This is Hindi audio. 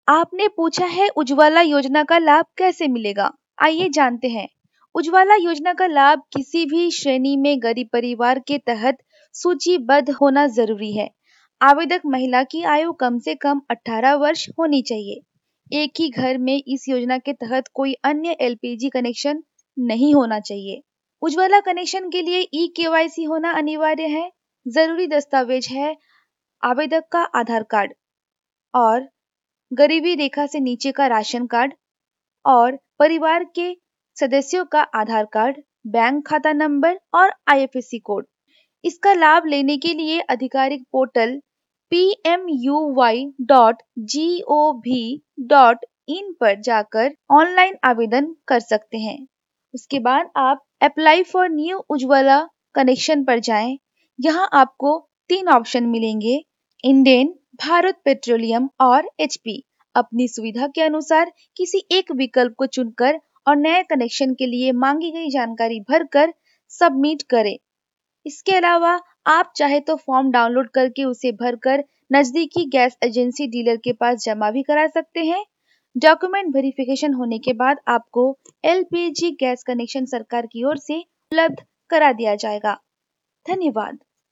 आपने पूछा है उज्ज्वला योजना का लाभ कैसे मिलेगा। आइए जानते हैं। उज्ज्वला योजना का लाभ किसी भी श्रेणी में गरीब परिवार के तहत सूचीबद्ध होना जरूरी है। आवेदक महिला की आयु कम से कम 18 वर्ष होनी चाहिए। एक ही घर में इस योजना के तहत कोई अन्य एलपीजी कनेक्शन नहीं होना चाहिए। उज्ज्वला कनेक्शन के लिए ई केवाईसी होना अनिवार्य है। जरूरी दस्तावेज है आवेदक का आधार कार्ड और गरीबी रेखा से नीचे का राशन कार्ड और परिवार के सदस्यों का आधार कार्ड, बैंक खाता नंबर और आईएफएससी कोड। इसका लाभ लेने के लिए आधिकारिक पोर्टल pmuy.gov.in पर जाकर ऑनलाइन आवेदन कर सकते हैं। उसके बाद आप apply for new Ujjwala connection पर जाएं। यहाँ आपको 3 ऑप्शन मिलेंगे, इंडेन, भारत पेट्रोलियम और एचपी। अपनी सुविधा के अनुसार किसी एक विकल्प को चुनकर और नए कनेक्शन के लिए मांगी गई जानकारी भरकर सबमिट करें। इसके अलावा आप चाहे तो फॉर्म डाउनलोड करके उसे भरकर नजदीकी गैस एजेंसी डीलर के पास जमा भी करा सकते हैं। डॉक्यूमेंट वेरिफिकेशन होने के बाद आपको एलपीजी गैस कनेक्शन सरकार की ओर से उपलब्ध करा दिया जाएगा। धन्यवाद।